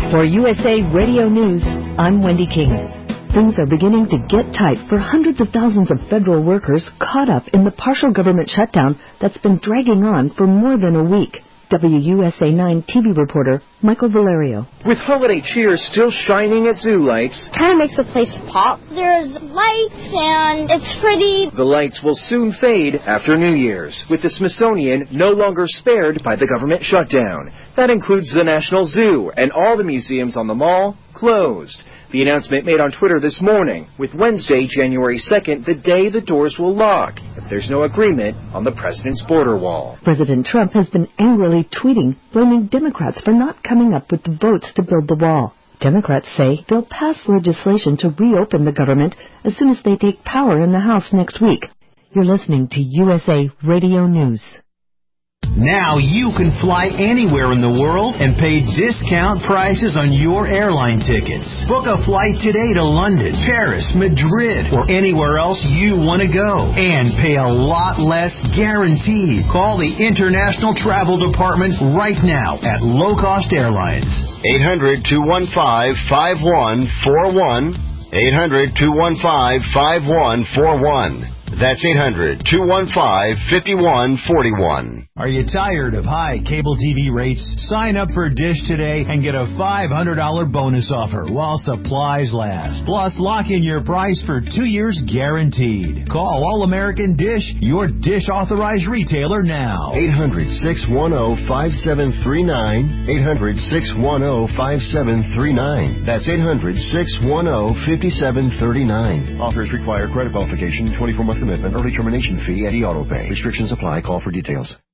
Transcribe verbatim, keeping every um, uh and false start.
For U S A Radio News, I'm Wendy King. Things are beginning to get tight for hundreds of thousands of federal workers caught up in the partial government shutdown that's been dragging on for more than a week. W U S A nine T V reporter Michael Valerio. With holiday cheer still shining at zoo lights, kind of makes the place pop. There's lights and it's pretty. The lights will soon fade after New Year's, with the Smithsonian no longer spared by the government shutdown. That includes the National Zoo and all the museums on the mall closed. The announcement made on Twitter this morning, with Wednesday, January second, the day the doors will lock if there's no agreement on the president's border wall. President Trump has been angrily tweeting, blaming Democrats for not coming up with the votes to build the wall. Democrats say they'll pass legislation to reopen the government as soon as they take power in the House next week. You're listening to U S A Radio News. Now you can fly anywhere in the world and pay discount prices on your airline tickets. Book a flight today to London, Paris, Madrid, or anywhere else you want to go. And pay a lot less guaranteed. Call the International Travel Department right now at Low Cost Airlines. eight hundred, two one five, five one four one. eight hundred, two one five, five one four one. That's eight hundred, two one five, five one four one. Are you tired of high cable T V rates? Sign up for Dish today and get a five hundred dollars bonus offer while supplies last. Plus, lock in your price for two years guaranteed. Call All American Dish, your Dish authorized retailer now. eight hundred, six one zero, five seven three nine. eight hundred, six one zero, five seven three nine. That's eight hundred, six one zero, five seven three nine. Offers require credit qualification, twenty-four month commitment, early termination fee, and e-auto pay. Restrictions apply. Call for details.